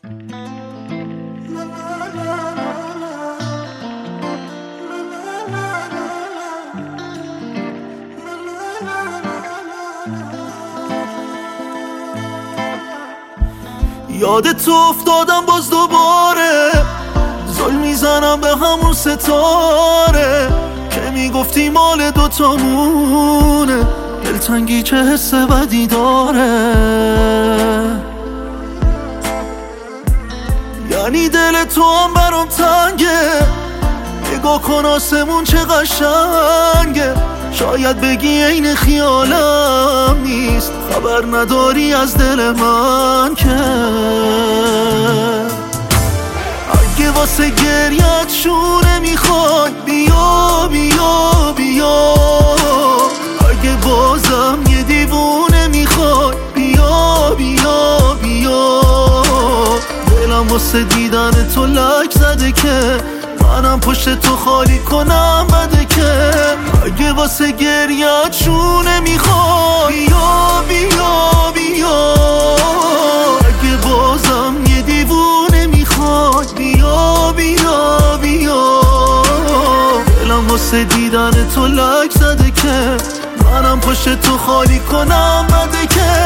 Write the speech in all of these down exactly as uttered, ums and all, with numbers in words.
یادت افتادم باز دوباره، زل میزنم به همون ستاره که میگفتی مال دوتامونه، دلتنگی چه حس بدی داره. یعنی دل تو هم برام تنگه، نگاه کن آسمون چه قشنگه، شاید بگی عین خیالم نیست، خبر نداری از دل من که. اگه واسه گریت شونه میخوای بیا بیا بیا، اگه بازم یه دیوونه میخوای بیا بیا بیا، دلم واسه دیدن تو لک زده که منم پشت تو خالی کنم بده که. اگه واسه گریت شونه میخوای بیا بیا بیا، اگه بازم یه دیوونه میخوای بیا بیا بیا، دلم واسه دیدن تو لک زده که منم پشت تو خالی کنم بده که.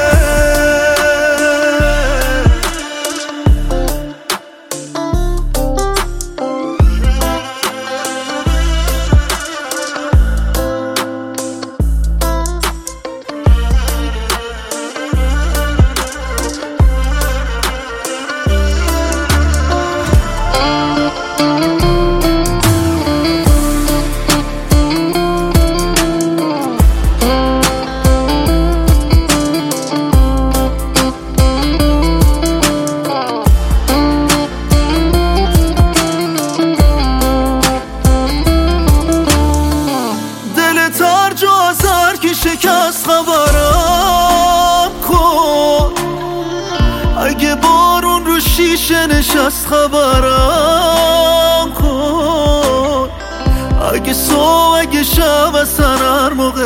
شکست خبرم کن، اگه بارون رو شیشه نشست خبرم کن، اگه صبح اگه شب اصلا هر موقع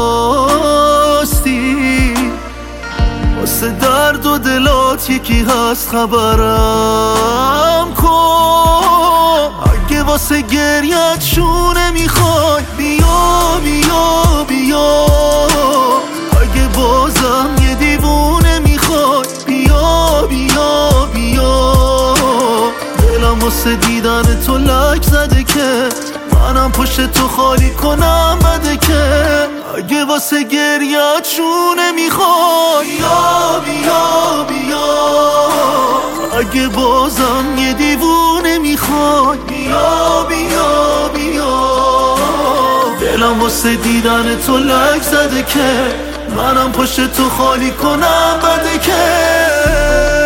خواستی واسه درد و دلات یکی هست خبرم کن. اگه واسه گریت شونه میخوای بیا بیا بیا، اگه بازم یه دیوونه میخوای بیا بیا بیا، دلم واسه دیدن تو لک زده که منم پشت تو خالی کنم بده که. اگه واسه گریت شونه میخوای بیا بیا بیا، اگه بازم یه دیوونه میخوای بیا بیا بیا، دلم واسه دیدن تو لک زده که منم پشت تو خالی کنم بده که.